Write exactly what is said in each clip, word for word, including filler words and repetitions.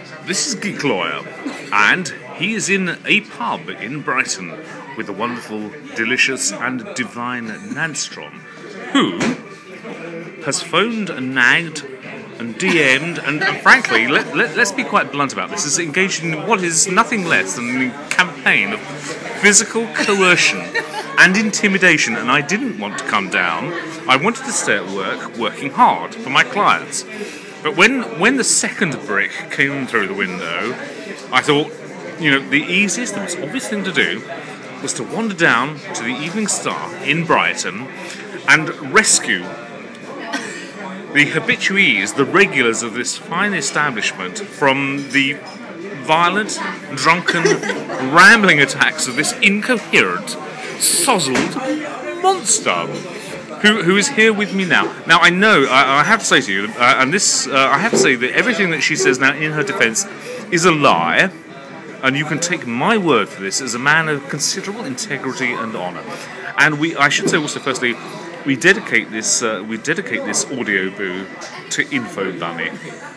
This is Geek Lawyer, and he is in a pub in Brighton with the wonderful, delicious, and divine Nadstrom, who has phoned and nagged and D M'd, and, and frankly, let, let, let's be quite blunt about this, is engaged in what is nothing less than a campaign of physical coercion and intimidation, and I didn't want to come down. I wanted to stay at work, working hard for my clients. But when, when the second brick came through the window, I thought, you know, the easiest, the most obvious thing to do was to wander down to the Evening Star in Brighton and rescue the habitués, the regulars of this fine establishment, from the violent, drunken, rambling attacks of this incoherent, sozzled monster who who is here with me now. Now, I know, I, I have to say to you, uh, and this, uh, I have to say that everything that she says now in her defence is a lie, and you can take my word for this as a man of considerable integrity and honour. And we, I should say also, firstly, we dedicate this, uh, we dedicate this audio boo to Info Bunny.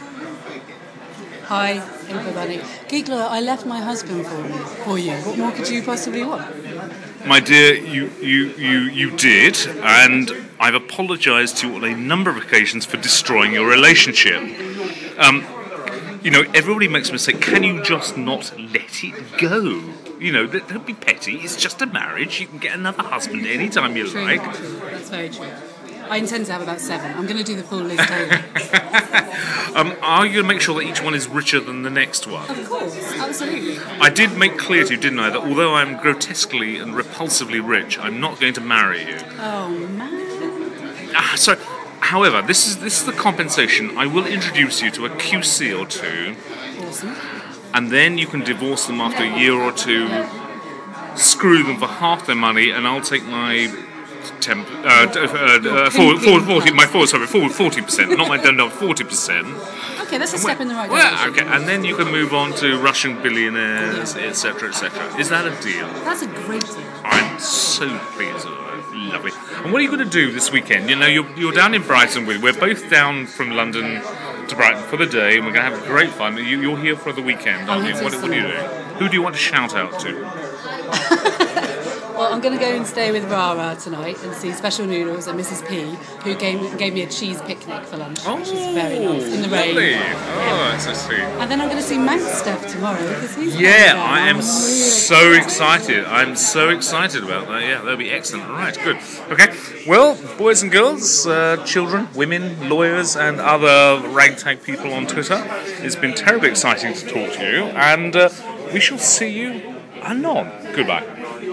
Hi, Info Bunny. Geek Lawyer, I left my husband for you. For you. What more could you possibly want? My dear, you, you, you, you did, and I've apologised to you on a number of occasions for destroying your relationship. Um, you know, everybody makes a mistake. Can you just not let it go? You know, don't be petty. It's just a marriage. You can get another husband anytime you True, like. True. That's very true. I intend to have about seven. I'm going to do the full list over. um, are you going to make sure that each one is richer than the next one? Of course, absolutely. I did make clear to you, didn't I, that although I'm grotesquely and repulsively rich, I'm not going to marry you. Oh, man. Ah, so, however, this is this is the compensation. I will introduce you to a Q C or two. Awesome. And then you can divorce them after a year or two, screw them for half their money, and I'll take my temp, uh, uh, uh, forward, forward, forty, my forward, sorry, forward forty percent, not my no, forty percent. Okay, that's a step in the right Well, direction. okay, and then you can move on to Russian billionaires, et cetera, et cetera. Is that a deal? That's a great deal. I'm so pleased. Lovely. And what are you going to do this weekend? You know, you're you're down in Brighton with. We're both down from London to Brighton for the day, and we're going to have great fun. You, you're here for the weekend, aren't you? What, what are you doing? Who do you want to shout out to? Well, I'm going to go and stay with Rara tonight and see Special Noodles and Missus P, who gave, gave me a cheese picnic for lunch, Oh, which is very nice, in the rain. lovely. Oh, that's so sweet. And then I'm going to see Max Stuff tomorrow, because he's Yeah, coming down. I am I'm really so excited. I'm so excited about that. Yeah, that'll be excellent. All right, good. Okay, well, boys and girls, uh, children, women, lawyers, and other ragtag people on Twitter, it's been terribly exciting to talk to you, and uh, we shall see you anon. Goodbye.